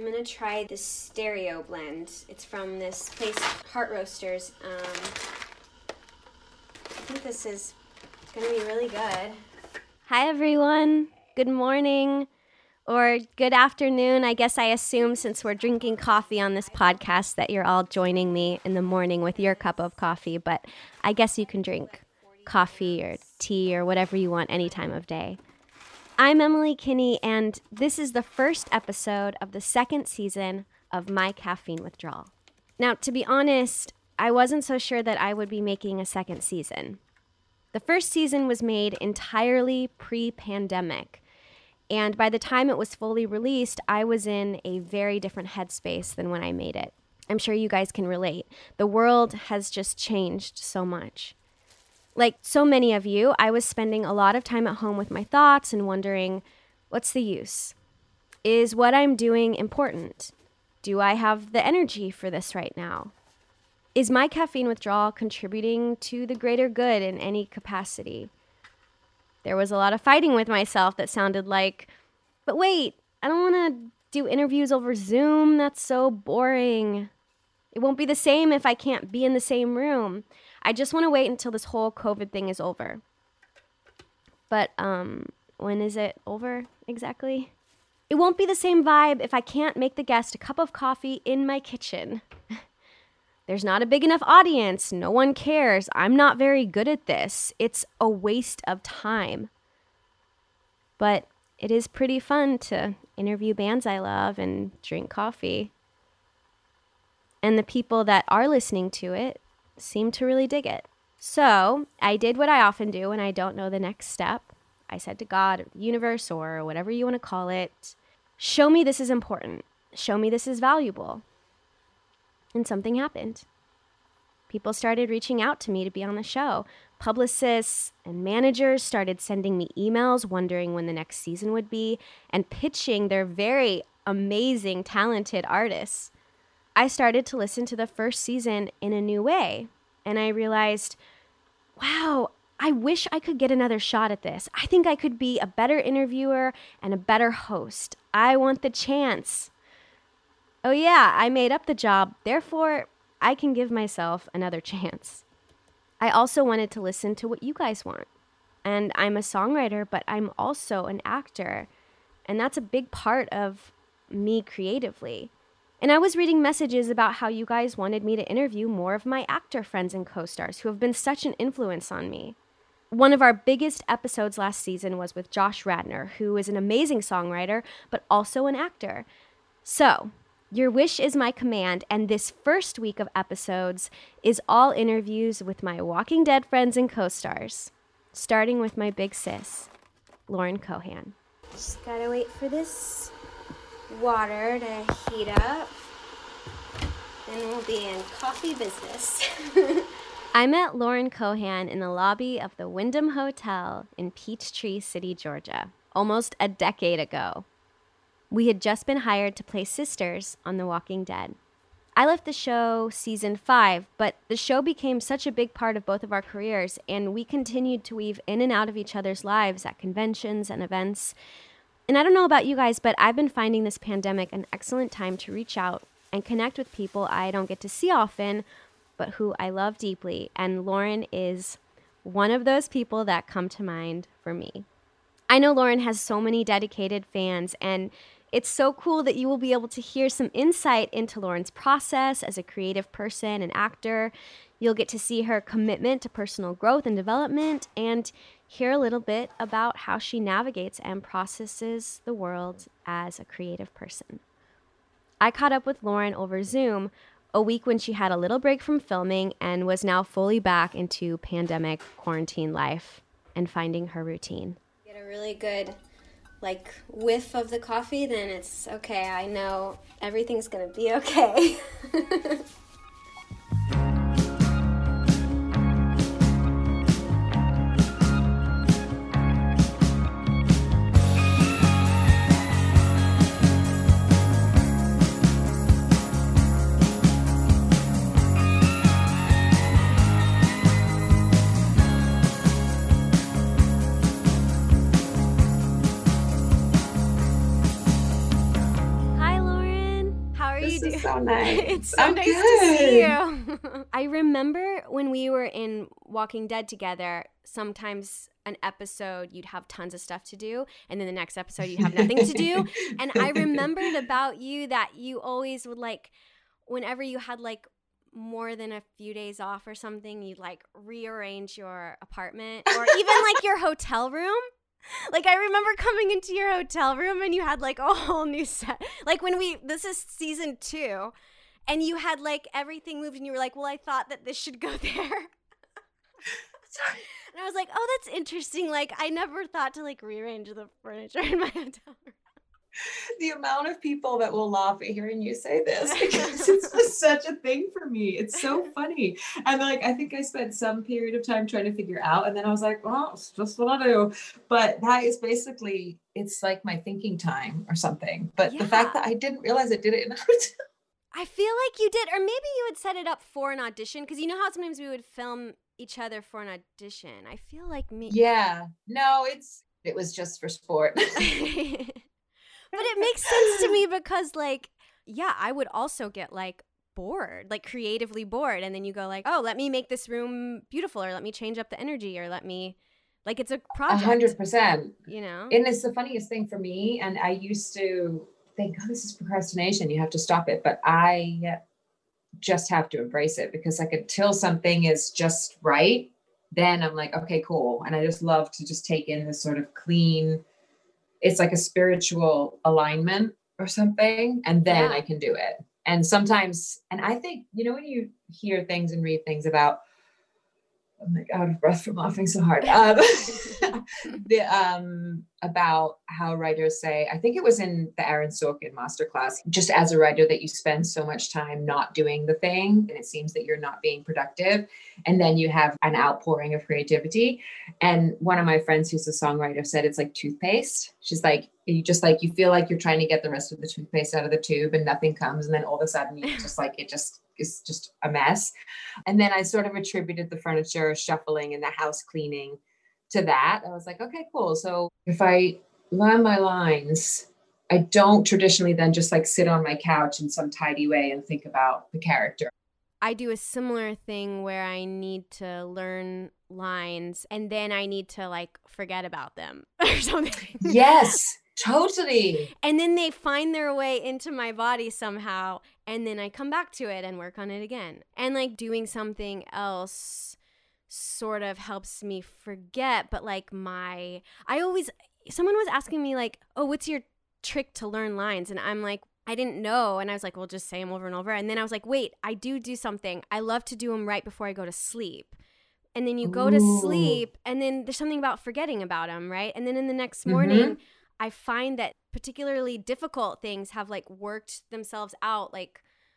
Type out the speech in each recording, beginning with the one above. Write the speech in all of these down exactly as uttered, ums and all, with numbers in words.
I'm gonna try this stereo blend. It's from this place, Heart Roasters. Um, I think this is gonna be really good. Hi everyone, good morning, or good afternoon. I guess I assume since we're drinking coffee on this podcast that you're all joining me in the morning with your cup of coffee, but I guess you can drink coffee or tea or whatever you want any time of day. I'm Emily Kinney, and this is the first episode of the second season of My Caffeine Withdrawal. Now, to be honest, I wasn't so sure that I would be making a second season. The first season was made entirely pre-pandemic, and by the time it was fully released, I was in a very different headspace than when I made it. I'm sure you guys can relate. The world has just changed so much. Like so many of you, I was spending a lot of time at home with my thoughts and wondering, what's the use? Is what I'm doing important? Do I have the energy for this right now? Is my caffeine withdrawal contributing to the greater good in any capacity? There was a lot of fighting with myself that sounded like, but wait, I don't want to do interviews over Zoom. That's so boring. It won't be the same if I can't be in the same room. I just want to wait until this whole COVID thing is over. But um, when is it over exactly? It won't be the same vibe if I can't make the guest a cup of coffee in my kitchen. There's not a big enough audience. No one cares. I'm not very good at this. It's a waste of time. But it is pretty fun to interview bands I love and drink coffee. And the people that are listening to it seem to really dig it. So I did what I often do when I don't know the next step. I said to God, universe, or whatever you want to call it, show me this is important. Show me this is valuable. And something happened. People started reaching out to me to be on the show. Publicists and managers started sending me emails wondering when the next season would be and pitching their very amazing, talented artists. I started to listen to the first season in a new way, and I realized, wow, I wish I could get another shot at this. I think I could be a better interviewer and a better host. I want the chance. Oh yeah, I made up the job, therefore I can give myself another chance. I also wanted to listen to what you guys want. And I'm a songwriter, but I'm also an actor, and that's a big part of me creatively. And I was reading messages about how you guys wanted me to interview more of my actor friends and co-stars who have been such an influence on me. One of our biggest episodes last season was with Josh Radnor, who is an amazing songwriter, but also an actor. So, your wish is my command, and this first week of episodes is all interviews with my Walking Dead friends and co-stars, starting with my big sis, Lauren Cohan. Just gotta wait for this water to heat up, then we'll be in coffee business. I met Lauren Cohan in the lobby of the Wyndham Hotel in Peachtree City, Georgia, almost a decade ago. We had just been hired to play sisters on The Walking Dead. I left the show season five, but the show became such a big part of both of our careers, and we continued to weave in and out of each other's lives at conventions and events. And I don't know about you guys, but I've been finding this pandemic an excellent time to reach out and connect with people I don't get to see often, but who I love deeply. And Lauren is one of those people that come to mind for me. I know Lauren has so many dedicated fans, and it's so cool that you will be able to hear some insight into Lauren's process as a creative person and actor. You'll get to see her commitment to personal growth and development and hear a little bit about how she navigates and processes the world as a creative person. I caught up with Lauren over Zoom a week when she had a little break from filming and was now fully back into pandemic quarantine life and finding her routine. Get a really good like whiff of the coffee, then it's okay. I know everything's gonna be okay. Hi, Lauren. so nice. It's so I'm nice good. to see you. I remember when we were in Walking Dead together, sometimes an episode you'd have tons of stuff to do, and then the next episode you'd have nothing to do. And I remembered about you that you always would like, whenever you had like more than a few days off or something, you'd like rearrange your apartment or even like your hotel room. Like, I remember coming into your hotel room and you had like a whole new set. Like when we, this is season two, and you had like everything moved and you were like, well, I thought that this should go there. Sorry. And I was like, oh, that's interesting. Like, I never thought to like rearrange the furniture in my hotel room. The amount of people that will laugh at hearing you say this, because it's just such a thing for me. It's so funny. And like, I think I spent some period of time trying to figure out, and then I was like, well, it's just what I do. But that is basically, it's like my thinking time or something. But Yeah. the fact that I didn't realize I did it in a hotel. I feel like you did, or maybe you would set it up for an audition, because you know how sometimes we would film each other for an audition. I feel like me. Yeah. No, it's, it was just for sport. But it makes sense to me because, like, yeah, I would also get, like, bored, like, creatively bored. And then you go, like, oh, let me make this room beautiful, or let me change up the energy, or let me, like, it's a project. A hundred percent. You know? And it's the funniest thing for me. And I used to think, oh, this is procrastination. You have to stop it. But I just have to embrace it, because, like, until something is just right, then I'm like, okay, cool. And I just love to just take in this sort of clean, it's like a spiritual alignment or something. And then Yeah. I can do it. And sometimes, and I think, you know, when you hear things and read things about, I'm like out of breath from laughing so hard. Um, the, um, about how writers say, I think it was in the Aaron Sorkin masterclass, just as a writer, that you spend so much time not doing the thing, and it seems that you're not being productive. And then you have an outpouring of creativity. And one of my friends who's a songwriter said it's like toothpaste. She's like, you just like, you feel like you're trying to get the rest of the toothpaste out of the tube and nothing comes. And then all of a sudden you just like, it just is just a mess. And then I sort of attributed the furniture shuffling and the house cleaning to that. I was like, okay, cool. So if I learn my lines, I don't traditionally then just like sit on my couch in some tidy way and think about the character. I do a similar thing where I need to learn lines and then I need to like forget about them or something. Yes, totally. And then they find their way into my body somehow. And then I come back to it and work on it again. And like doing something else sort of helps me forget. But like my, I always, someone was asking me like, oh, what's your trick to learn lines? And I'm like, I didn't know. And I was like, well, just say them over and over. And then I was like, wait, I do do something. I love to do them right before I go to sleep. And then you go to Ooh. sleep and then there's something about forgetting about them, right? And then in the next morning, mm-hmm. I find that particularly difficult things have like worked themselves out like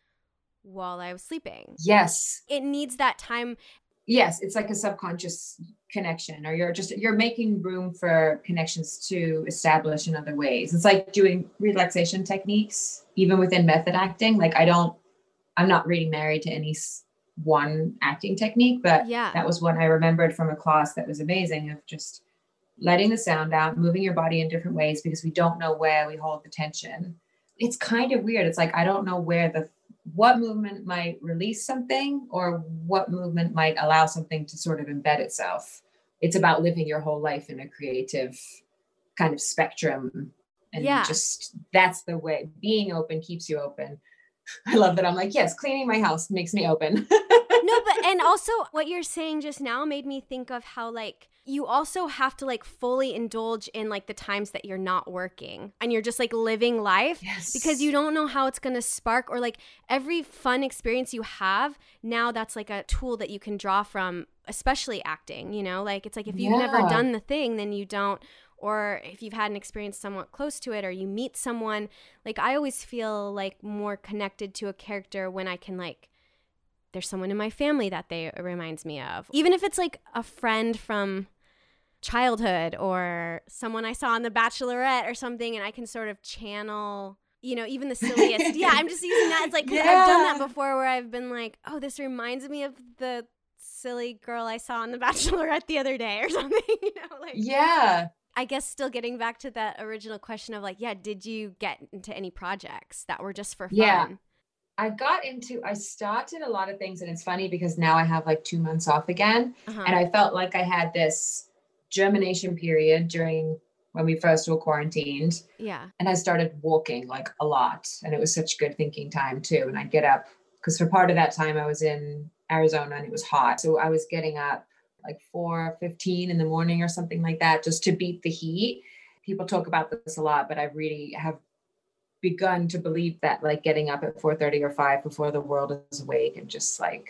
while I was sleeping. Yes. It needs that time. Yes, it's like a subconscious connection, or you're just, you're making room for connections to establish in other ways. It's like doing relaxation techniques, even within method acting. Like I don't, I'm not really married to any one acting technique, but yeah. that was one I remembered from a class that was amazing, of just letting the sound out, moving your body in different ways, because we don't know where we hold the tension. It's kind of weird. It's like, I don't know where the, what movement might release something or what movement might allow something to sort of embed itself. It's about living your whole life in a creative kind of spectrum. And yeah. just, that's the way. Being open keeps you open. I love that. I'm like, yes, cleaning my house makes me open. No, but, and also what you're saying just now made me think of how like, you also have to like fully indulge in like the times that you're not working and you're just like living life. Yes. Because you don't know how it's going to spark, or like every fun experience you have now, that's like a tool that you can draw from, especially acting, you know, like it's like if you've yeah. never done the thing, then you don't, or if you've had an experience somewhat close to it, or you meet someone, like I always feel like more connected to a character when I can like, there's someone in my family that they it reminds me of, even if it's like a friend from childhood or someone I saw on The Bachelorette or something, and I can sort of channel, you know, even the silliest. Yeah, I'm just using that. It's like, because yeah. I've done that before where I've been like, oh, this reminds me of the silly girl I saw on The Bachelorette the other day or something, you know, like. Yeah. I guess still getting back to that original question of like, yeah, did you get into any projects that were just for fun? Yeah. I got into, I started a lot of things, and it's funny because now I have like two months off again. Uh-huh. And I felt like I had this germination period during when we first were quarantined. Yeah. And I started walking like a lot, and it was such good thinking time too. And I'd get up because for part of that time I was in Arizona and it was hot. So I was getting up like four fifteen in the morning or something like that, just to beat the heat. People talk about this a lot, but I really have begun to believe that, like, getting up at four thirty or five before the world is awake and just like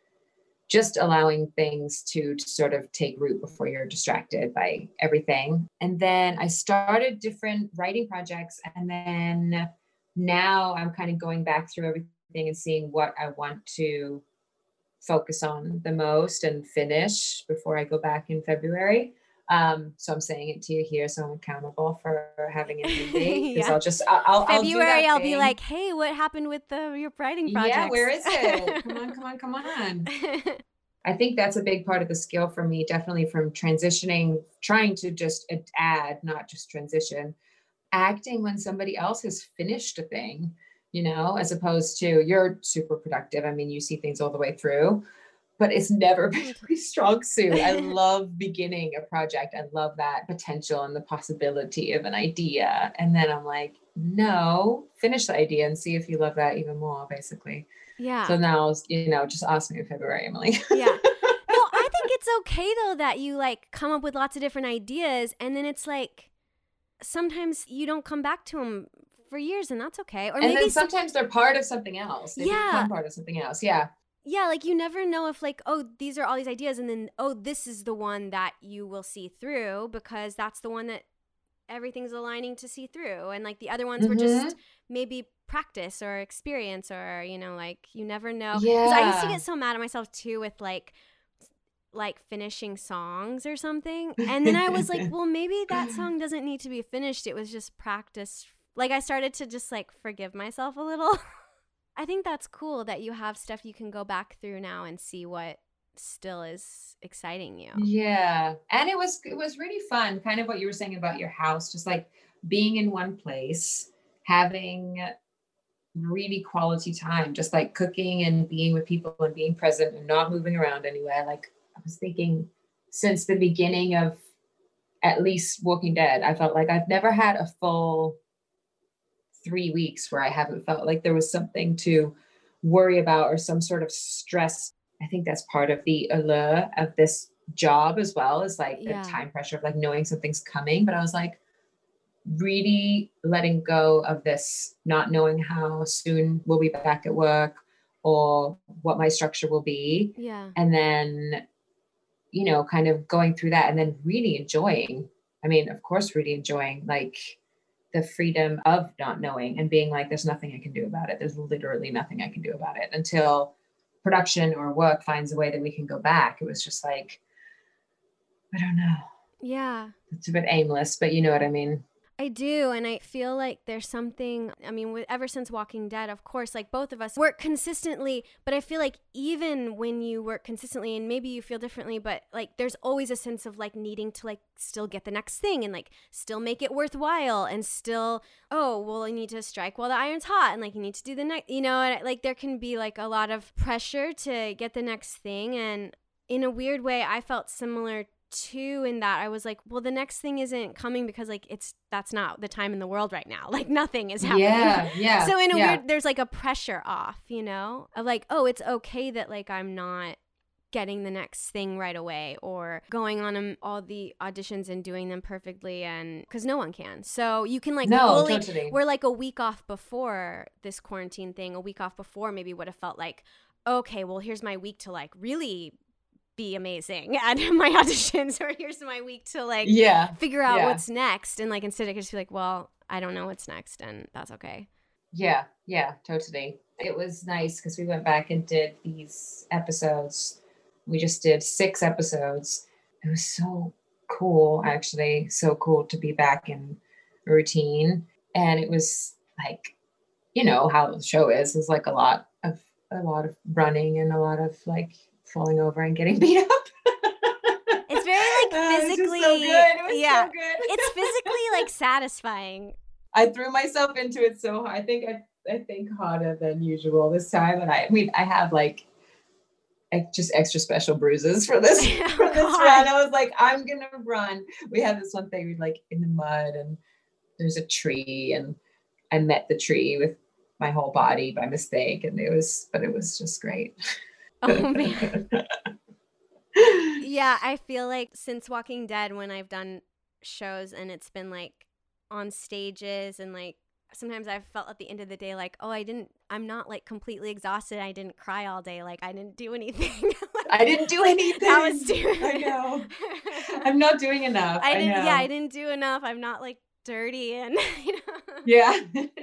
just allowing things to, to sort of take root before you're distracted by everything. And then I started different writing projects, and then now I'm kind of going back through everything and seeing what I want to focus on the most and finish before I go back in February. Um, so I'm saying it to you here, so I'm accountable for having an ending. Because yeah. I'll just, I'll, February, I'll, I'll be like, hey, what happened with the your writing project? Yeah, where is it? Come on, come on, come on. I think that's a big part of the skill for me, definitely from transitioning, trying to just add, not just transition, acting when somebody else has finished a thing, you know, as opposed to you're super productive. I mean, you see things all the way through. But it's never been my strong suit. I love beginning a project. I love that potential and the possibility of an idea. And then I'm like, no, finish the idea and see if you love that even more, basically. Yeah. So now, you know, just ask me in February, Emily. Yeah. No, I think it's okay, though, that you like come up with lots of different ideas. And then it's like, sometimes you don't come back to them for years, and that's okay. Or and maybe then sometimes they're part of something else. They yeah. become part of something else. Yeah. Yeah, like you never know if like, oh, these are all these ideas, and then, oh, this is the one that you will see through because that's the one that everything's aligning to see through. And like the other ones mm-hmm. were just maybe practice or experience or, you know, like you never know. Yeah. Because I used to get so mad at myself too with like, like finishing songs or something. And then I was like, well, maybe that song doesn't need to be finished. It was just practice. Like I started to just like forgive myself a little. I think that's cool that you have stuff you can go back through now and see what still is exciting you. Yeah. And it was, it was really fun. Kind of what you were saying about your house, just like being in one place, having really quality time, just like cooking and being with people and being present and not moving around anywhere. Like I was thinking since the beginning of at least Walking Dead, I felt like I've never had a full three weeks where I haven't felt like there was something to worry about or some sort of stress. I think that's part of the allure of this job as well, is like yeah. the time pressure of like knowing something's coming. But I was like really letting go of this, not knowing how soon we'll be back at work or what my structure will be. Yeah. And then, you know, kind of going through that and then really enjoying, I mean, of course, really enjoying like the freedom of not knowing and being like, there's nothing I can do about it. There's literally nothing I can do about it until production or work finds a way that we can go back. It was just like, I don't know. Yeah. It's a bit aimless, but you know what I mean? I do. And I feel like there's something, I mean, ever since Walking Dead, of course, like both of us work consistently, but I feel like even when you work consistently and maybe you feel differently, but like there's always a sense of like needing to like still get the next thing and like still make it worthwhile and still, oh, well, you need to strike while the iron's hot and like you need to do the next, you know, and like there can be like a lot of pressure to get the next thing. And in a weird way, I felt similar too in that I was like, well, the next thing isn't coming because like it's that's not the time in the world right now. Like nothing is happening. Yeah, yeah. So in a yeah. weird, there's like a pressure off, you know, of like, oh, it's okay that like I'm not getting the next thing right away or going on um, all the auditions and doing them perfectly, and because no one can. So you can like no, fully, totally. We're like a week off before this quarantine thing, a week off before maybe would have felt like, okay, well, here's my week to like really be amazing at my auditions, or here's my week to like yeah figure out yeah. what's next. And like instead I could just be like, well, I don't know what's next, and that's okay. Yeah, yeah, totally. It was nice because we went back and did these episodes. We just did six episodes. It was so cool, actually, so cool to be back in routine. And it was like, you know how the show is, is like a lot of a lot of running and a lot of like falling over and getting beat up. It's very like physically uh, it was so good. It was yeah so good. It's physically like satisfying. I threw myself into it so hard. I think I I think, harder than usual this time. And I, I mean, I have like just extra special bruises for this, oh, for this God. run. I was like, I'm going to run. We had this one thing, we like in the mud and there's a tree and I met the tree with my whole body by mistake. And it was, but it was just great. Oh man. Yeah. I feel like since Walking Dead, when I've done shows and it's been like on stages and like, sometimes I've felt at the end of the day like, oh, I didn't, I'm not like completely exhausted. I didn't cry all day. Like I didn't do anything. Like, I didn't do anything. That was too. I know. I'm not doing enough. I didn't, I know. Yeah, I didn't do enough. I'm not like dirty and, you know. Yeah.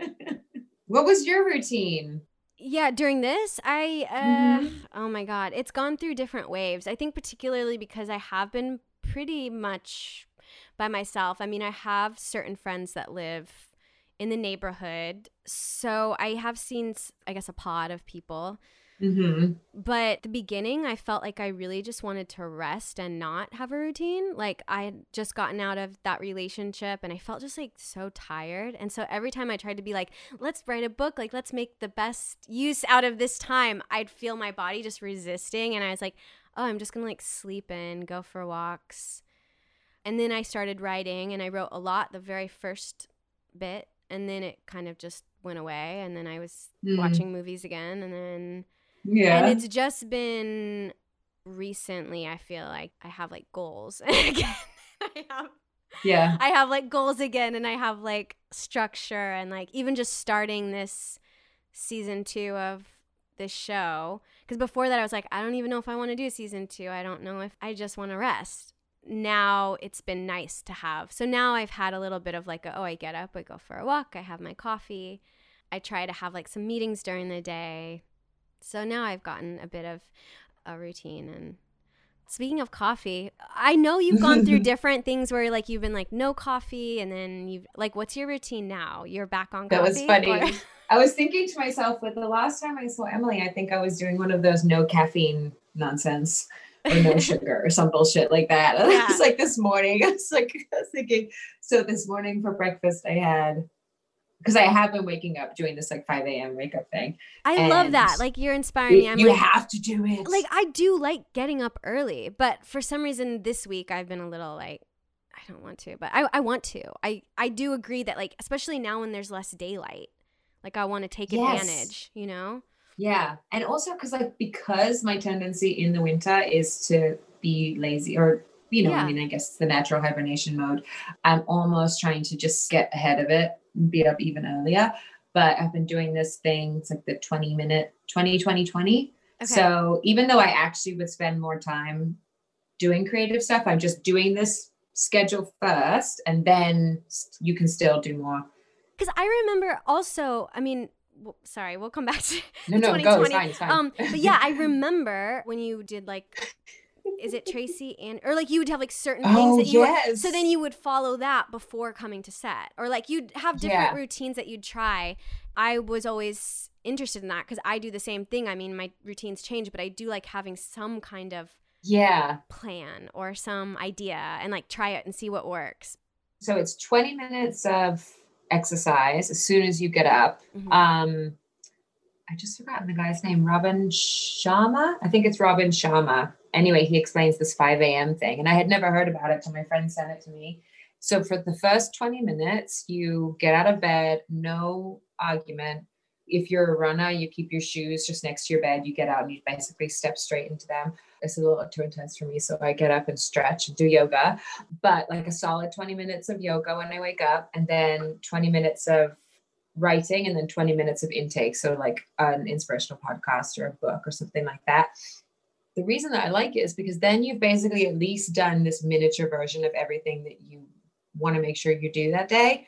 What was your routine? Yeah, during this, I, uh, mm-hmm. oh my God, it's gone through different waves. I think particularly because I have been pretty much by myself. I mean, I have certain friends that live in the neighborhood. So I have seen, I guess, a pod of people. Mm-hmm. But at the beginning, I felt like I really just wanted to rest and not have a routine. Like I had just gotten out of that relationship and I felt just like so tired. And so every time I tried to be like, let's write a book, like let's make the best use out of this time, I'd feel my body just resisting. And I was like, oh, I'm just going to like sleep in, go for walks. And then I started writing and I wrote a lot the very first bit. And then it kind of just went away. And then I was mm. watching movies again. And then, yeah. And it's just been recently, I feel like I have like goals. again, I have, yeah. I have like goals again. And I have like structure and like even just starting this season two of this show. Because before that, I was like, I don't even know if I want to do season two. I don't know if I just want to rest. Now it's been nice to have. So now I've had a little bit of like, a, oh, I get up, I go for a walk, I have my coffee. I try to have like some meetings during the day. So now I've gotten a bit of a routine. And speaking of coffee, I know you've gone through different things where like you've been like no coffee and then you've like, what's your routine now? You're back on coffee? That was funny. Or- I was thinking to myself, with the last time I saw Emily, I think I was doing one of those no caffeine nonsense. Or no sugar or some bullshit like that. And yeah. I was like this morning, I was like, I was thinking, so this morning for breakfast I had, because I have been waking up doing this like five a.m. wake up thing. I love that. Like you're inspiring me. I'm you like, have to do it. Like I do like getting up early, but for some reason this week I've been a little like, I don't want to, but I, I want to. I, I do agree that like, especially now when there's less daylight, like I want to take yes. advantage, you know? Yeah. And also because like, because my tendency in the winter is to be lazy or, you know, yeah. I mean, I guess it's the natural hibernation mode. I'm almost trying to just get ahead of it and be up even earlier. But I've been doing this thing. It's like the twenty minute, twenty, twenty, twenty. Okay. So even though I actually would spend more time doing creative stuff, I'm just doing this schedule first and then you can still do more. Because I remember also, I mean, Well, sorry, we'll come back to no, no, go, it's fine, it's fine. Um, but yeah, I remember when you did like, is it Tracy and, or like you would have like certain things oh, that you yes. would, so then you would follow that before coming to set, or like you'd have different yeah. routines that you'd try. I was always interested in that because I do the same thing. I mean, my routines change, but I do like having some kind of yeah plan or some idea and like try it and see what works. So it's twenty minutes of exercise as soon as you get up. Mm-hmm. Um, I just forgotten the guy's name, Robin Sharma. I think it's Robin Sharma. Anyway, he explains this five a.m. thing and I had never heard about it until my friend sent it to me. So for the first twenty minutes, you get out of bed, no argument. If you're a runner, you keep your shoes just next to your bed. You get out and you basically step straight into them. It's a little too intense for me. So I get up and stretch and do yoga, but like a solid twenty minutes of yoga when I wake up and then twenty minutes of writing and then twenty minutes of intake. So like an inspirational podcast or a book or something like that. The reason that I like it is because then you've basically at least done this miniature version of everything that you want to make sure you do that day.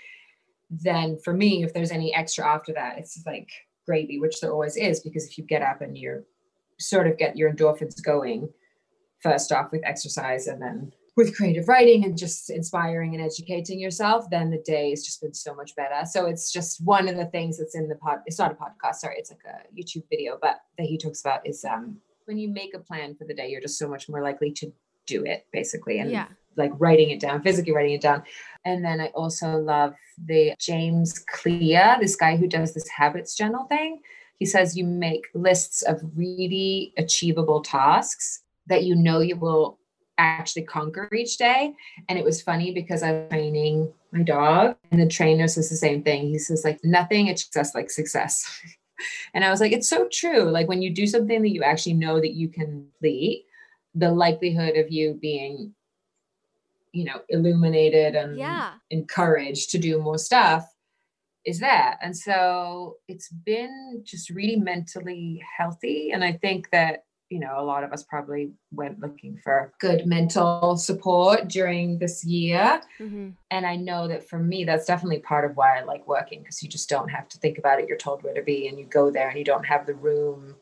Then for me, if there's any extra after that, it's like gravy, which there always is, because if you get up and you're sort of get your endorphins going first off with exercise and then with creative writing and just inspiring and educating yourself, then the day has just been so much better. So it's just one of the things that's in the pod. It's not a podcast, sorry. It's like a YouTube video, but that he talks about is um, when you make a plan for the day, you're just so much more likely to do it basically. And yeah. like writing it down, physically writing it down. And then I also love the James Clear, this guy who does this habits journal thing. He says you make lists of really achievable tasks that you know you will actually conquer each day. And it was funny because I was training my dog, and the trainer says the same thing. He says, like, nothing achieves us like success. And I was like, it's so true. Like when you do something that you actually know that you can complete, the likelihood of you being, you know, illuminated and yeah. encouraged to do more stuff is there. And so it's been just really mentally healthy. And I think that, you know, a lot of us probably went looking for good mental support during this year. Mm-hmm. And I know that for me, that's definitely part of why I like working, because you just don't have to think about it. You're told where to be and you go there, and you don't have the room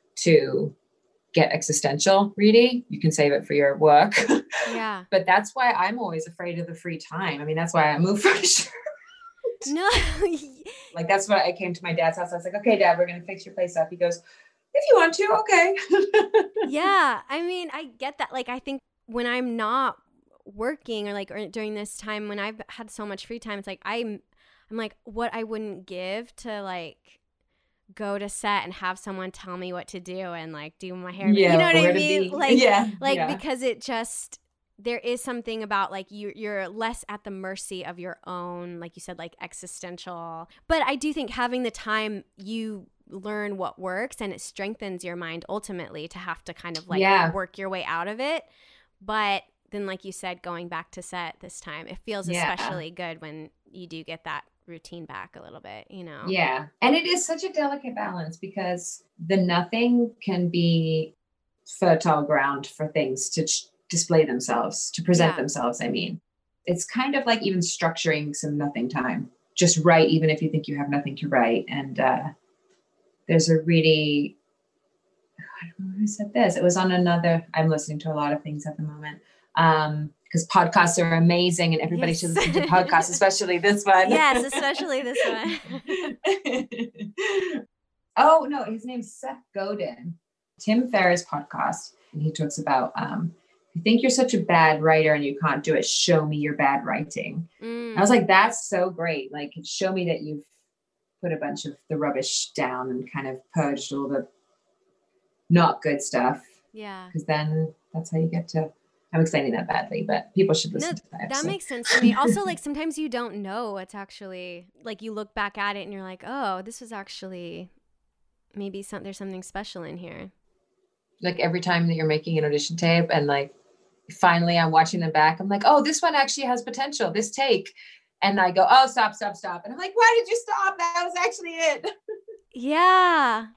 to get existential, really. You can save it for your work. Yeah. But that's why I'm always afraid of the free time. I mean, that's why I moved furniture. No. Like, that's why I came to my dad's house. I was like, okay, Dad, we're going to fix your place up. He goes, if you want to, okay. Yeah. I mean, I get that. Like, I think when I'm not working or like or during this time when I've had so much free time, it's like I'm, I'm like, what I wouldn't give to like go to set and have someone tell me what to do and like do my hair. Yeah, you know what I where to mean? be. Like, yeah, like yeah. because it just, there is something about like you, you're less at the mercy of your own, like you said, like existential. But I do think having the time, you learn what works, and it strengthens your mind ultimately to have to kind of like Yeah. work your way out of it. But then, like you said, going back to set this time, it feels Yeah. especially good when you do get that routine back a little bit, you know? Yeah. And it is such a delicate balance, because the nothing can be fertile ground for things to ch- display themselves, to present Yeah. themselves. I mean, it's kind of like even structuring some nothing time. Just write, even if you think you have nothing to write. And uh, there's a really, I don't know who said this. It was on another, I'm listening to a lot of things at the moment. Um, because podcasts are amazing and everybody Yes. should listen to podcasts, especially this one. Yes, especially this one. Oh, no, his name's Seth Godin. Tim Ferriss podcast. And he talks about, um, if you think you're such a bad writer and you can't do it, show me your bad writing. Mm. I was like, that's so great. Like, show me that you've put a bunch of the rubbish down and kind of purged all the not good stuff. Yeah. Because then that's how you get to, I'm explaining that badly, but people should listen No, to that. that so. makes sense to me. Also, like sometimes you don't know it's actually, like you look back at it and you're like, oh, this was actually maybe some, there's something special in here. Like every time that you're making an audition tape and like finally I'm watching them back, I'm like, oh, this one actually has potential, this take. And I go, oh, stop, stop, stop. And I'm like, why did you stop? That was actually it. Yeah.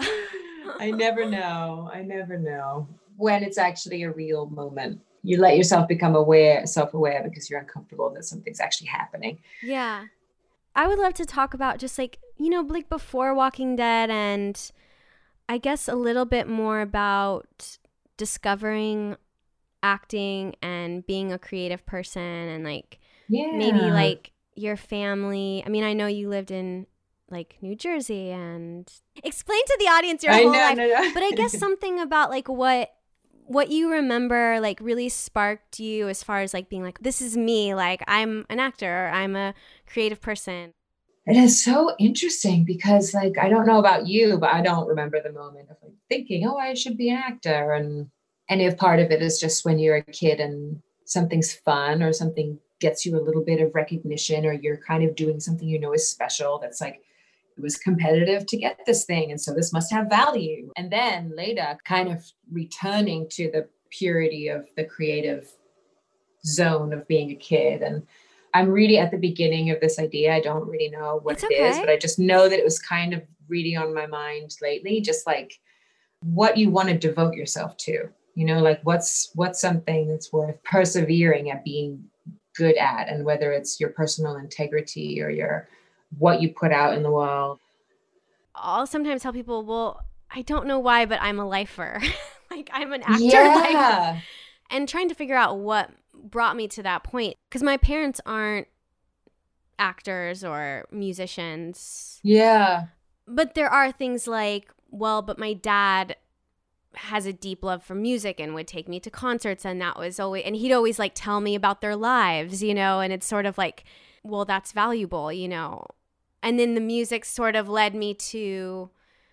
I never know. I never know when it's actually a real moment. You let yourself become aware, self-aware, because you're uncomfortable that something's actually happening. Yeah. I would love to talk about just like, you know, like before Walking Dead, and I guess a little bit more about discovering acting and being a creative person, and like Yeah. maybe like your family. I mean, I know you lived in like New Jersey, and explain to the audience your I whole know, life. no, no. But I guess something about like what what you remember like really sparked you as far as like being like, this is me, like I'm an actor, or I'm a creative person. It is so interesting because like, I don't know about you, but I don't remember the moment of like thinking, oh, I should be an actor. And, and if part of it is just when you're a kid and something's fun or something gets you a little bit of recognition, or you're kind of doing something you know is special, that's like, it was competitive to get this thing, and so this must have value. And then later kind of returning to the purity of the creative zone of being a kid. And I'm really at the beginning of this idea. I don't really know what It's it okay. is, but I just know that it was kind of really on my mind lately, just like what you want to devote yourself to, you know, like what's what's something that's worth persevering at being good at, and whether it's your personal integrity or your what you put out in the world. I'll sometimes tell people, well, I don't know why, but I'm a lifer. Like I'm an actor. Yeah. Like, and trying to figure out what brought me to that point. Because my parents aren't actors or musicians. Yeah. But there are things like, well, but my dad has a deep love for music and would take me to concerts, and that was always, and he'd always like tell me about their lives, you know, and it's sort of like, well, that's valuable, you know. And then the music sort of led me to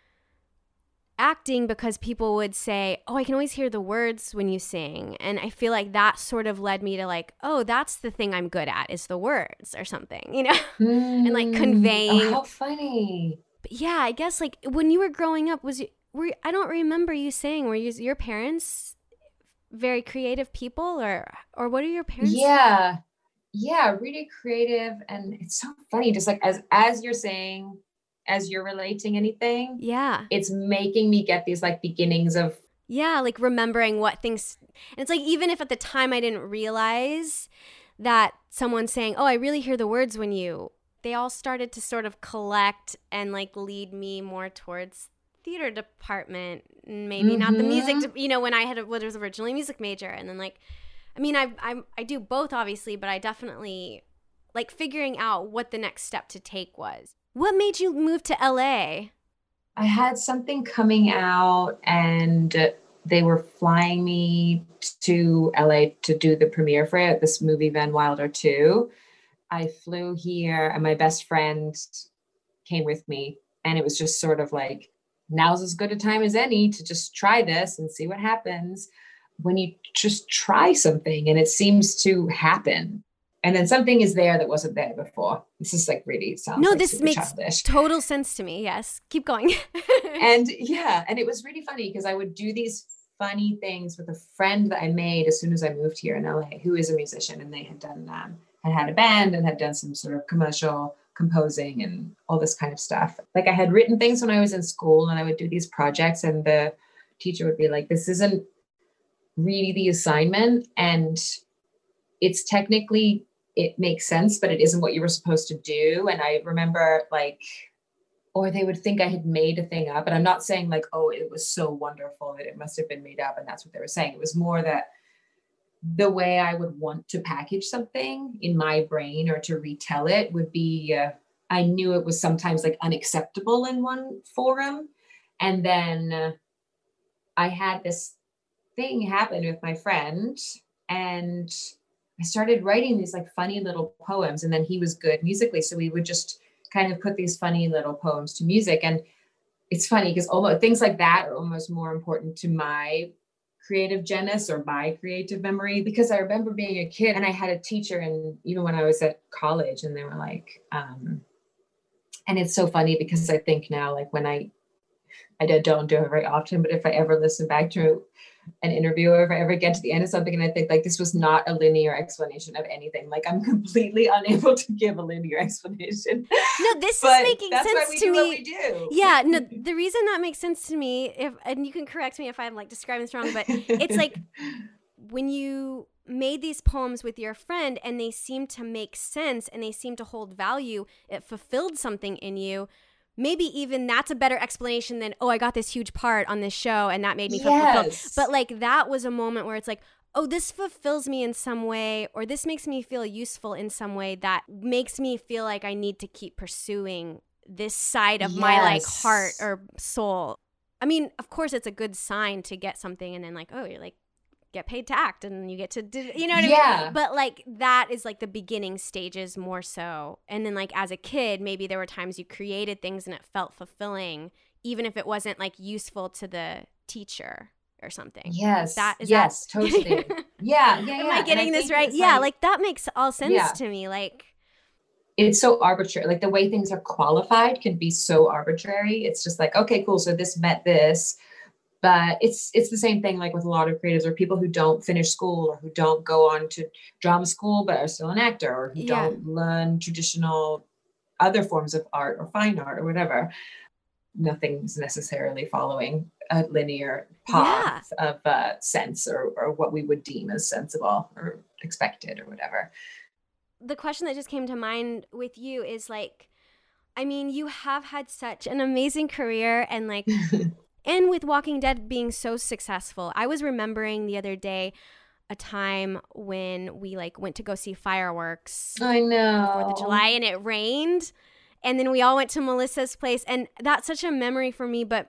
acting because people would say, oh, I can always hear the words when you sing. And I feel like that sort of led me to like, oh, that's the thing I'm good at, is the words or something, you know, mm. and like conveying. Oh, how funny. But yeah, I guess like when you were growing up, was you, were, I don't remember you saying, were you, your parents very creative people, or, or what are your parents? Yeah. Yeah. Really creative. And it's so funny. Just like as, as you're saying, as you're relating anything, yeah, it's making me get these like beginnings of, yeah, like remembering what things, and it's like, even if at the time I didn't realize that someone's saying, oh, I really hear the words when you, they all started to sort of collect and like lead me more towards theater department, maybe mm-hmm. not the music, de- you know, when I had a, was originally a music major. And then like, I mean, I, I, I do both obviously, but I definitely like figuring out what the next step to take was. What made you move to L A? I had something coming out and they were flying me to L A to do the premiere for it, this movie Van Wilder two. I flew here and my best friend came with me, and it was just sort of like, now's as good a time as any to just try this and see what happens when you just try something and it seems to happen. And then something is there that wasn't there before. This is like really sounds no, like this super makes childish. Total sense to me. Yes, keep going. And yeah, and it was really funny because I would do these funny things with a friend that I made as soon as I moved here in L A, who is a musician, and they had done um, had had a band and had done some sort of commercial composing and all this kind of stuff. Like I had written things when I was in school, and I would do these projects, and the teacher would be like, "This isn't really the assignment, and it's technically." It makes sense, but it isn't what you were supposed to do. And I remember like, or they would think I had made a thing up. And I'm not saying like, oh, it was so wonderful that it must have been made up. And that's what they were saying. It was more that the way I would want to package something in my brain or to retell it would be, uh, I knew it was sometimes like unacceptable in one forum. And then uh, I had this thing happen with my friend, and I started writing these like funny little poems, and then he was good musically. So we would just kind of put these funny little poems to music. And it's funny because almost things like that are almost more important to my creative genius or my creative memory, because I remember being a kid and I had a teacher, and even when I was at college, and they were like, um, and it's so funny because I think now, like when I, I don't do it very often, but if I ever listen back to an interview, or if I ever get to the end of something and I think like this was not a linear explanation of anything, like I'm completely unable to give a linear explanation. No, this is making that's sense why we to do me. What we do. Yeah, no, the reason that makes sense to me, if and you can correct me if I'm like describing this wrong, but it's like when you made these poems with your friend and they seem to make sense and they seem to hold value, it fulfilled something in you. Maybe even that's a better explanation than, oh, I got this huge part on this show and that made me feel yes. fulfilled. But like that was a moment where it's like, oh, this fulfills me in some way, or this makes me feel useful in some way that makes me feel like I need to keep pursuing this side of yes. my like heart or soul. I mean, of course, it's a good sign to get something and then like, oh, you're like, get paid to act and you get to do, you know what yeah. I mean? But like that is like the beginning stages more so. And then like as a kid, maybe there were times you created things and it felt fulfilling, even if it wasn't like useful to the teacher or something. Yes. That is yes, that- totally. yeah. Yeah. Am yeah. I getting this right? Yeah. Like, like that makes all sense yeah. to me. Like, it's so arbitrary. Like the way things are qualified can be so arbitrary. It's just like, okay, cool. So this meant this. But it's it's the same thing like with a lot of creatives, or people who don't finish school or who don't go on to drama school but are still an actor, or who yeah. don't learn traditional other forms of art or fine art or whatever. Nothing's necessarily following a linear path yeah. of uh, sense or, or what we would deem as sensible or expected or whatever. The question that just came to mind with you is like, I mean, you have had such an amazing career, and like and with Walking Dead being so successful, I was remembering the other day a time when we like went to go see fireworks. I know. Fourth of July, and it rained, and then we all went to Melissa's place, and that's such a memory for me. But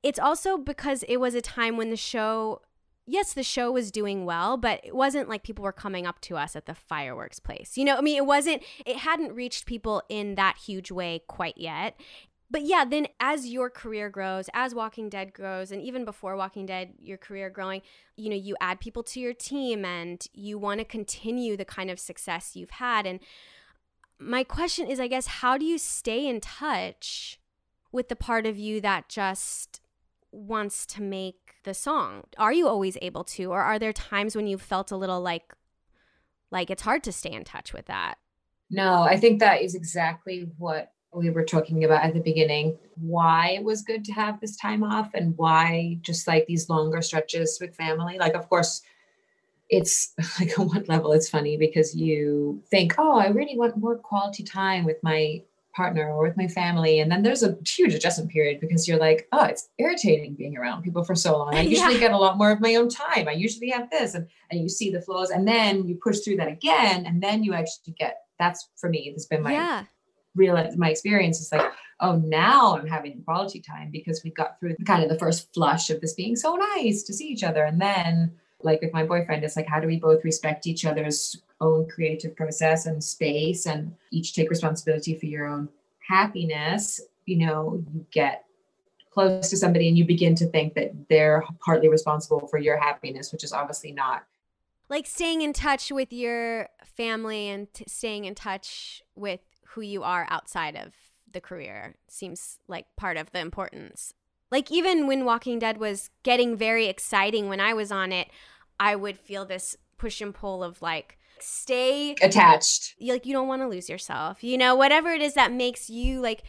it's also because it was a time when the show, yes, the show was doing well, but it wasn't like people were coming up to us at the fireworks place. You know, I mean, it wasn't, it hadn't reached people in that huge way quite yet. But yeah, then as your career grows, as Walking Dead grows, and even before Walking Dead, your career growing, you know, you add people to your team and you want to continue the kind of success you've had. And my question is, I guess, how do you stay in touch with the part of you that just wants to make the song? Are you always able to, or are there times when you felt a little like, like it's hard to stay in touch with that? No, I think that is exactly what we were talking about at the beginning, why it was good to have this time off and why just like these longer stretches with family. Like, of course, it's like on one level, it's funny because you think, oh, I really want more quality time with my partner or with my family. And then there's a huge adjustment period because you're like, oh, it's irritating being around people for so long. I usually yeah. get a lot more of my own time. I usually have this and, and you see the flows and then you push through that again. And then you actually get, that's for me, it's been my yeah. real, my experience is like, oh, now I'm having quality time because we got through kind of the first flush of this being so nice to see each other. And then like with my boyfriend, it's like, how do we both respect each other's own creative process and space and each take responsibility for your own happiness? You know, you get close to somebody and you begin to think that they're partly responsible for your happiness, which is obviously not. Like staying in touch with your family and t- staying in touch with who you are outside of the career seems like part of the importance. Like even when Walking Dead was getting very exciting when I was on it, I would feel this push and pull of like, stay attached. Like you don't want to lose yourself, you know, whatever it is that makes you like,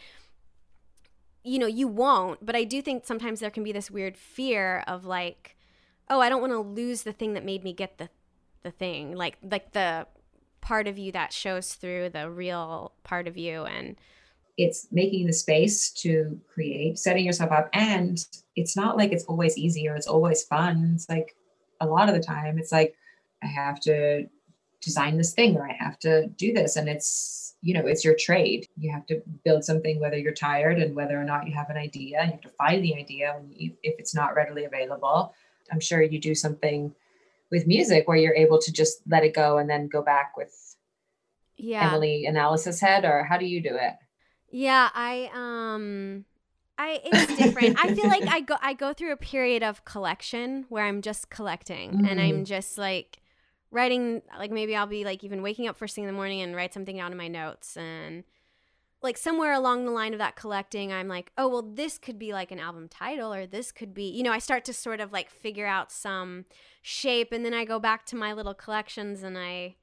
you know, you won't. But I do think sometimes there can be this weird fear of like, oh, I don't want to lose the thing that made me get the the thing, like like the part of you that shows through, the real part of you. And it's making the space to create, setting yourself up. And it's not like it's always easy or it's always fun. It's like a lot of the time it's like, I have to design this thing or I have to do this. And it's, you know, it's your trade. You have to build something, whether you're tired and whether or not you have an idea. You have to find the idea when you, if it's not readily available. I'm sure you do something with music where you're able to just let it go and then go back with yeah. Emily Analysis Head, or how do you do it? Yeah, I, um, I, it's different. I feel like I go, I go through a period of collection where I'm just collecting mm. and I'm just like writing, like maybe I'll be like even waking up first thing in the morning and write something down in my notes. And like somewhere along the line of that collecting, I'm like, oh, well, this could be like an album title, or this could be, you know, I start to sort of like figure out some shape, and then I go back to my little collections and I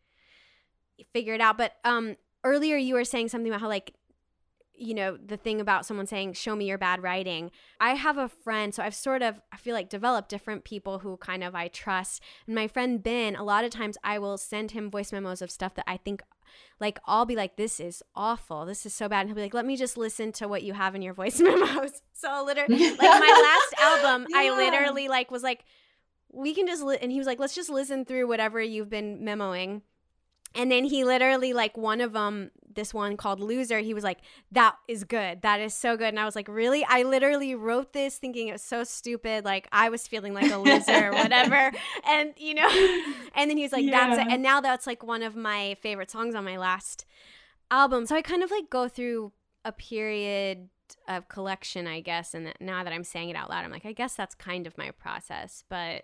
figure it out. But um, earlier you were saying something about how like, you know, the thing about someone saying, show me your bad writing. I have a friend, so I've sort of, I feel like developed different people who kind of I trust. And my friend Ben, a lot of times I will send him voice memos of stuff that I think, like, I'll be like, this is awful. This is so bad. And he'll be like, let me just listen to what you have in your voice memos. So literally, like my last album, yeah. I literally like was like, we can just, li-, and he was like, let's just listen through whatever you've been memoing. And then he literally, like, one of them, this one called Loser, he was like, that is good. That is so good. And I was like, really? I literally wrote this thinking it was so stupid. Like, I was feeling like a loser or whatever. And, you know, and then he was like, yeah. that's it. And now that's, like, one of my favorite songs on my last album. So I kind of, like, go through a period of collection, I guess. And now that I'm saying it out loud, I'm like, I guess that's kind of my process. But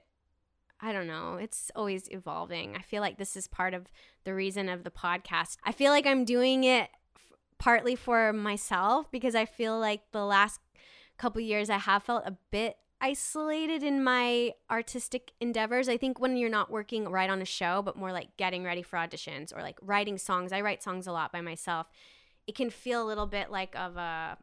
I don't know. It's always evolving. I feel like this is part of the reason of the podcast. I feel like I'm doing it f- partly for myself because I feel like the last couple years I have felt a bit isolated in my artistic endeavors. I think when you're not working right on a show, but more like getting ready for auditions or like writing songs. I write songs a lot by myself. It can feel a little bit like of a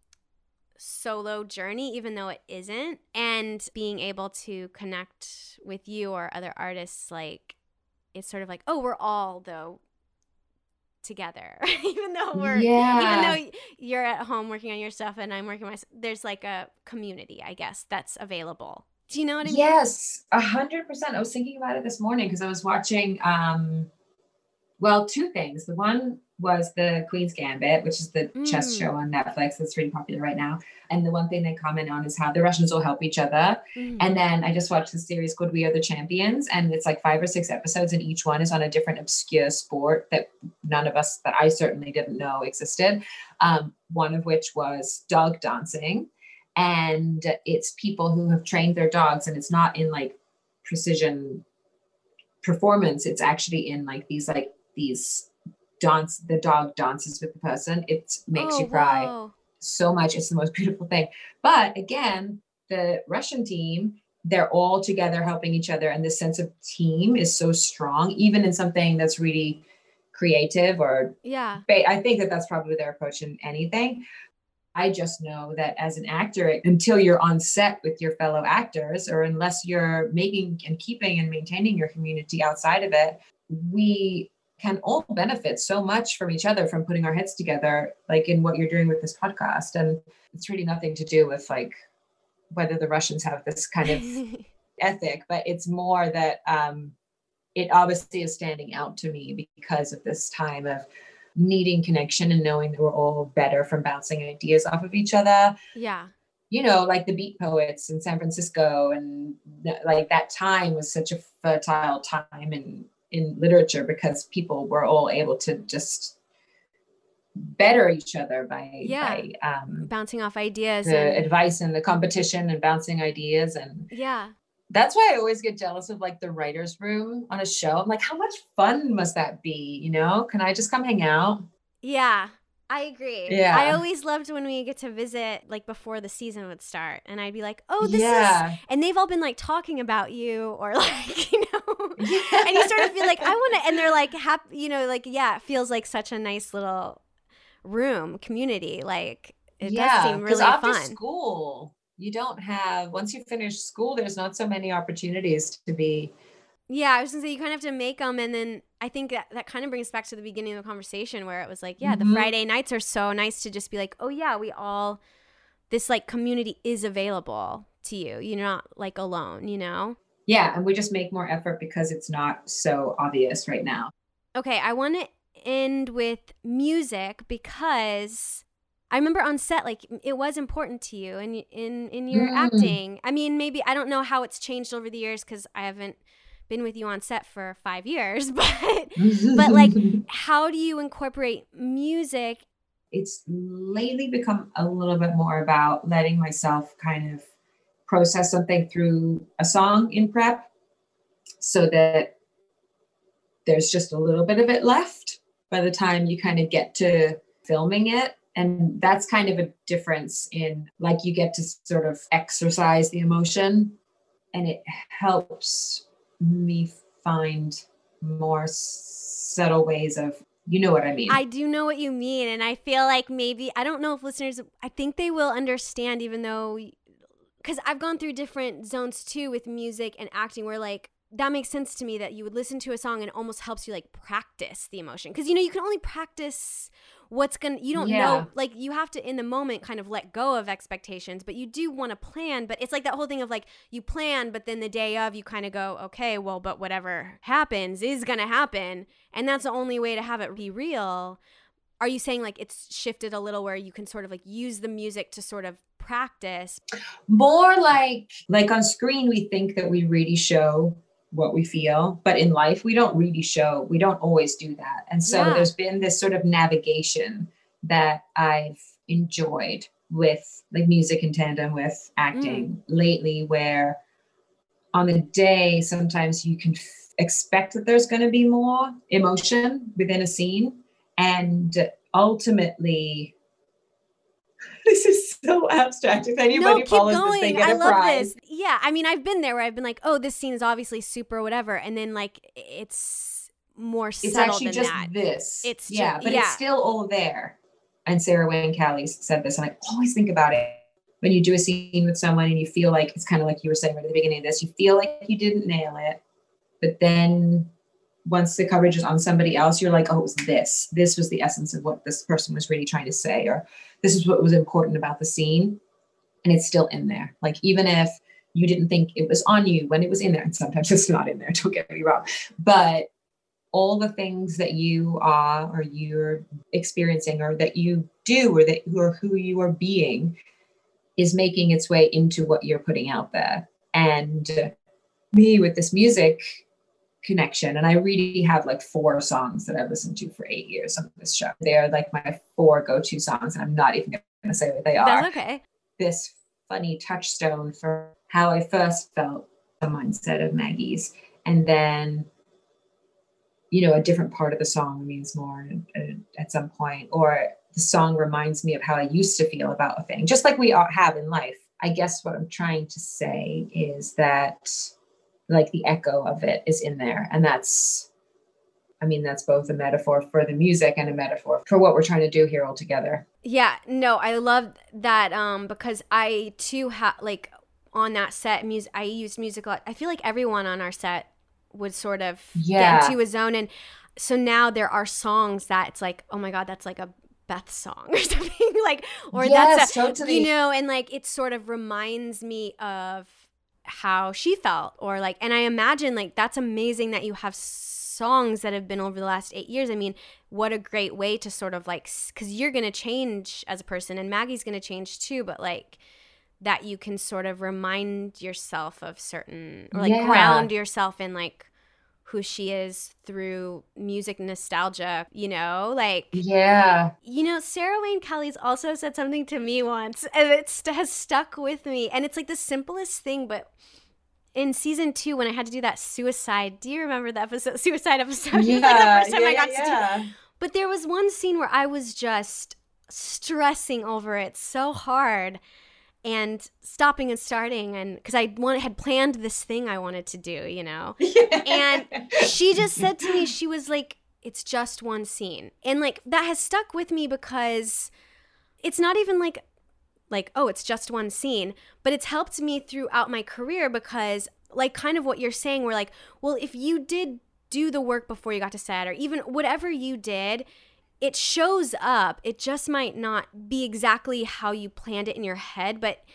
solo journey, even though it isn't. And being able to connect with you or other artists, like it's sort of like, oh, we're all though together, even though we're yeah. even though you're at home working on your stuff and I'm working on my, there's like a community, I guess, that's available. Do you know what I mean? Yes, a hundred percent. I was thinking about it this morning because I was watching um well two things. The one was the Queen's Gambit, which is the Mm. chess show on Netflix that's really popular right now. And the one thing they comment on is how the Russians will help each other. Mm. And then I just watched the series called We Are the Champions, and it's like five or six episodes, and each one is on a different obscure sport that none of us, that I certainly didn't know existed. Um, one of which was dog dancing. And it's people who have trained their dogs, and it's not in like precision performance. It's actually in like these, like these dance, the dog dances with the person. It makes Oh, you cry whoa. so much. It's the most beautiful thing. But again, the Russian team, they're all together helping each other. And this sense of team is so strong, even in something that's really creative or Yeah. I think that that's probably their approach in anything. I just know that as an actor, until you're on set with your fellow actors, or unless you're making and keeping and maintaining your community outside of it, we can all benefit so much from each other, from putting our heads together, like in what you're doing with this podcast. And it's really nothing to do with like whether the Russians have this kind of ethic, but it's more that um, it obviously is standing out to me because of this time of needing connection and knowing that we're all better from bouncing ideas off of each other. Yeah. You know, like the beat poets in San Francisco, and th- like that time was such a fertile time in in literature because people were all able to just better each other by, Yeah. by um, bouncing off ideas the and advice and the competition and bouncing ideas. And yeah. that's why I always get jealous of like the writer's room on a show. I'm like, how much fun must that be? You know, can I just come hang out? Yeah, I agree. Yeah. I always loved when we get to visit like before the season would start, and I'd be like, oh, this Yeah. is, and they've all been like talking about you, or like, you know, Yeah. and you sort of feel like, I want to, and they're like, happy, you know, like, yeah, it feels like such a nice little room, community. Like, it yeah, does seem because really after fun. school, you don't have, once you finish school, there's not so many opportunities to be. Yeah, I was gonna say you kind of have to make them, and then I think that that kind of brings back to the beginning of the conversation where it was like, yeah, Mhm. the Friday nights are so nice to just be like, oh yeah, we all, this like community is available to you. You're not like alone, you know? Yeah, and we just make more effort because it's not so obvious right now. Okay, I want to end with music because I remember on set, like it was important to you and in, in, in your Mm. acting. I mean, maybe, I don't know how it's changed over the years because I haven't been with you on set for five years, but but like, how do you incorporate music? It's lately become a little bit more about letting myself kind of process something through a song in prep so that there's just a little bit of it left by the time you kind of get to filming it. And that's kind of a difference in like you get to sort of exercise the emotion, and it helps me find more subtle ways of, you know what I mean? I do know what you mean. And I feel like maybe, I don't know if listeners, I think they will understand, even though, because I've gone through different zones too with music and acting where like, that makes sense to me that you would listen to a song and it almost helps you like practice the emotion. Because, you know, you can only practice what's going to, you don't Yeah. know, like you have to in the moment kind of let go of expectations, but you do want to plan. But it's like that whole thing of like you plan, but then the day of you kind of go, okay, well, but whatever happens is going to happen. And that's the only way to have it be real. Are you saying like it's shifted a little where you can sort of like use the music to sort of practice? More like, like on screen, we think that we really show what we feel, but in life we don't really show, we don't always do that. And so Yeah. there's been this sort of navigation that I've enjoyed with like music in tandem with acting lately, where on the day sometimes you can f- expect that there's going to be more emotion within a scene, and ultimately this is so abstract. If anybody No, keep follows this, going. they get I a love prize. this. Yeah, I mean, I've been there where I've been like, oh, this scene is obviously super whatever, and then like it's more It's subtle actually than just that. this. It's ju- yeah, but yeah. it's still all there. And Sarah Wayne Callie said this, and I always think about it when you do a scene with someone and you feel like it's kind of like you were saying right at the beginning of this, you feel like you didn't nail it, but then once the coverage is on somebody else, you're like, oh, it was this. This was the essence of what this person was really trying to say, or this is what was important about the scene. And it's still in there. Like, even if you didn't think it was on you when it was in there, and sometimes it's not in there, don't get me wrong, but all the things that you are or you're experiencing or that you do or that or who you are being is making its way into what you're putting out there. And uh, me with this music connection, and I really have like four songs that I've listened to for eight years on this show. They're like my four go-to songs, and I'm not even going to say what they are. That's okay. This funny touchstone for how I first felt the mindset of Maggie's, and then, you know, a different part of the song means more at some point, or the song reminds me of how I used to feel about a thing, just like we all have in life. I guess what I'm trying to say is that like the echo of it is in there. And that's, I mean, that's both a metaphor for the music and a metaphor for what we're trying to do here all together. Yeah, no, I love that um, because I too have, like on that set, music, I used music a lot. I feel like everyone on our set would sort of yeah. get into a zone. And so now there are songs that it's like, oh my God, that's like a Beth song or something, like, or yes, that's a, totally. you know, and like it sort of reminds me of how she felt, or like, and I imagine like that's amazing that you have songs that have been over the last eight years. I mean, what a great way to sort of like, because you're going to change as a person and Maggie's going to change too, but like that you can sort of remind yourself of certain, or like yeah. ground yourself in like who she is through music nostalgia, you know, like, yeah, you know, Sarah Wayne Kelly's also said something to me once and it has stuck with me. And it's like the simplest thing, but in season two, when I had to do that suicide, do you remember the episode, suicide episode? Yeah, it was like the first time yeah, I got yeah. to do it. But there was one scene where I was just stressing over it so hard and stopping and starting, and because I wanted, had planned this thing I wanted to do, you know? And she just said to me, she was like, it's just one scene. And like that has stuck with me because it's not even like, like, oh, it's just one scene, but it's helped me throughout my career because like kind of what you're saying, we're like, well, if you did do the work before you got to set or even whatever you did, it shows up. It just might not be exactly how you planned it in your head, but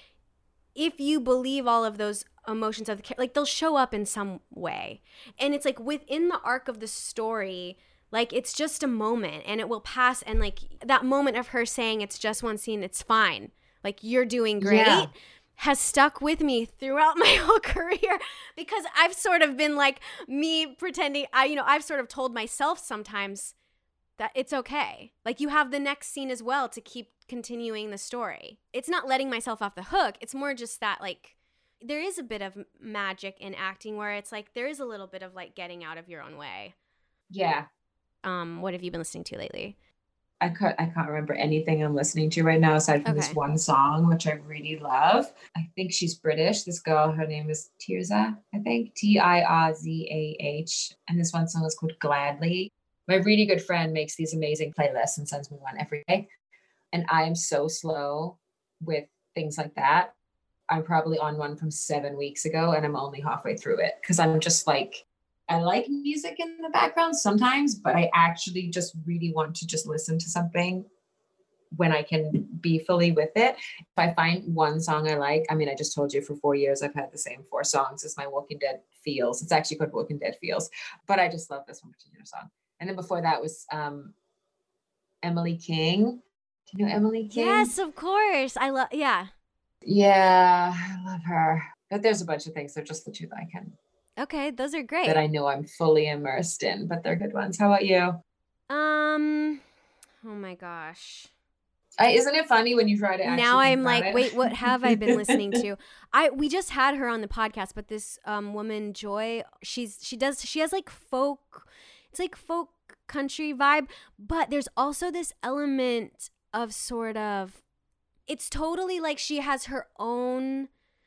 if you believe all of those emotions of the character, like they'll show up in some way. And it's like within the arc of the story, like it's just a moment and it will pass. And like that moment of her saying it's just one scene, it's fine, like you're doing great, yeah. has stuck with me throughout my whole career because I've sort of been like me pretending, I, you know, I've sort of told myself sometimes that it's okay. Like you have the next scene as well to keep continuing the story. It's not letting myself off the hook. It's more just that like there is a bit of magic in acting where it's like there is a little bit of like getting out of your own way. Yeah. Um, what have you been listening to lately? I can't, I can't remember anything I'm listening to right now aside from okay. this one song, which I really love. I think she's British. This girl, her name is Tirza, I think. T I R Z A H. And this one song is called Gladly. My really good friend makes these amazing playlists and sends me one every day. And I am so slow with things like that. I'm probably on one from seven weeks ago and I'm only halfway through it because I'm just like, I like music in the background sometimes, but I actually just really want to just listen to something when I can be fully with it. If I find one song I like, I mean, I just told you for four years, I've had the same four songs as my Walking Dead feels. It's actually called Walking Dead Feels, but I just love this one particular song. And then before that was um, Emily King. Do you know Emily King? Yes, of course. I love, yeah. Yeah, I love her. But there's a bunch of things. They're just the two that I can. Okay, those are great. That I know I'm fully immersed in, but they're good ones. How about you? Um, oh my gosh. I, isn't it funny when you try to actually now I'm like, it? wait, what have I been listening to? I we just had her on the podcast, but this um woman Joy, she's she does she has like folk. It's like folk country vibe, but there's also this element of sort of, it's totally like she has her own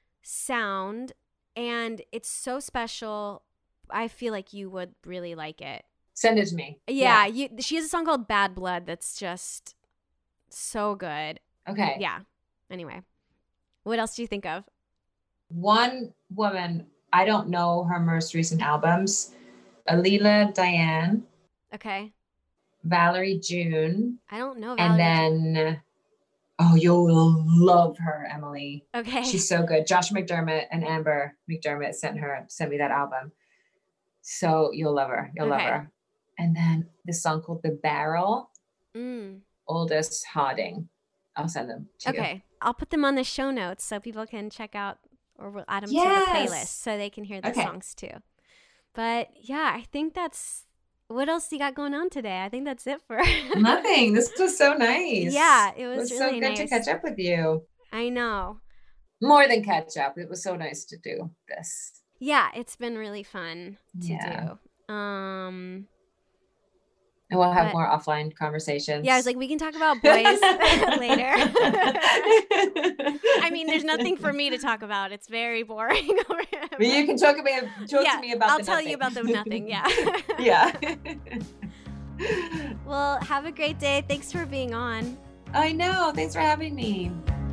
sound and it's so special. I feel like you would really like it. Send it to me. Yeah, yeah. You, she has a song called Bad Blood that's just so good. Okay. Yeah. Anyway, what else do you think of? One woman, I don't know her most recent albums. Alila Diane. Okay. Valerie June. I don't know Valerie And then, June. oh, you'll love her, Emily. Okay. She's so good. Josh McDermott and Amber McDermott sent her, sent me that album. So you'll love her. You'll okay. love her. And then this song called The Barrel, Mm. Aldous Harding. I'll send them to okay. you. Okay. I'll put them on the show notes so people can check out, or we'll add them yes. to the playlist so they can hear the okay. songs too. But yeah, I think that's, what else you got going on today? I think that's it for nothing. This was so nice. Yeah, it was, it was really so good nice. to catch up with you. I know. More than catch up. It was so nice to do this. Yeah, it's been really fun to yeah. do. Um, and we'll have but, more offline conversations. Yeah, I was like, we can talk about boys later. I mean, there's nothing for me to talk about. It's very boring over here. But you can talk, about, talk yeah, to me about I'll the tell nothing. you about the nothing, yeah. yeah. Well, have a great day. Thanks for being on. I know. Thanks for having me.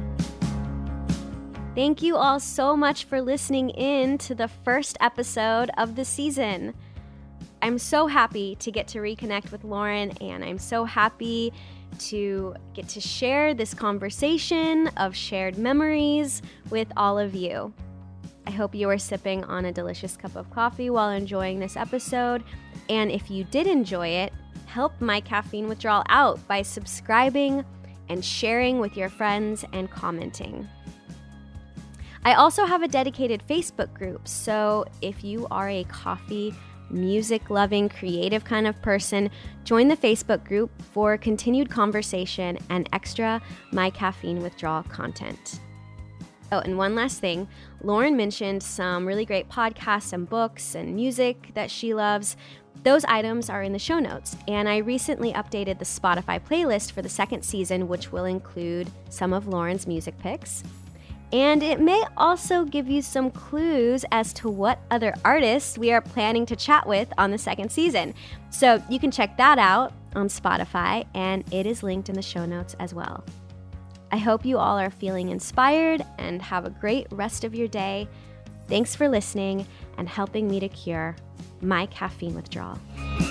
Thank you all so much for listening in to the first episode of the season. I'm so happy to get to reconnect with Lauren, and I'm so happy to get to share this conversation of shared memories with all of you. I hope you are sipping on a delicious cup of coffee while enjoying this episode, and if you did enjoy it, help my caffeine withdrawal out by subscribing and sharing with your friends and commenting. I also have a dedicated Facebook group, so if you are a coffee, music-loving, creative kind of person, join the Facebook group for continued conversation and extra My Caffeine Withdrawal content. Oh, and one last thing. Lauren mentioned some really great podcasts and books and music that she loves. Those items are in the show notes, and I recently updated the Spotify playlist for the second season, which will include some of Lauren's music picks. And it may also give you some clues as to what other artists we are planning to chat with on the second season. So you can check that out on Spotify, and it is linked in the show notes as well. I hope you all are feeling inspired and have a great rest of your day. Thanks for listening and helping me to cure my caffeine withdrawal.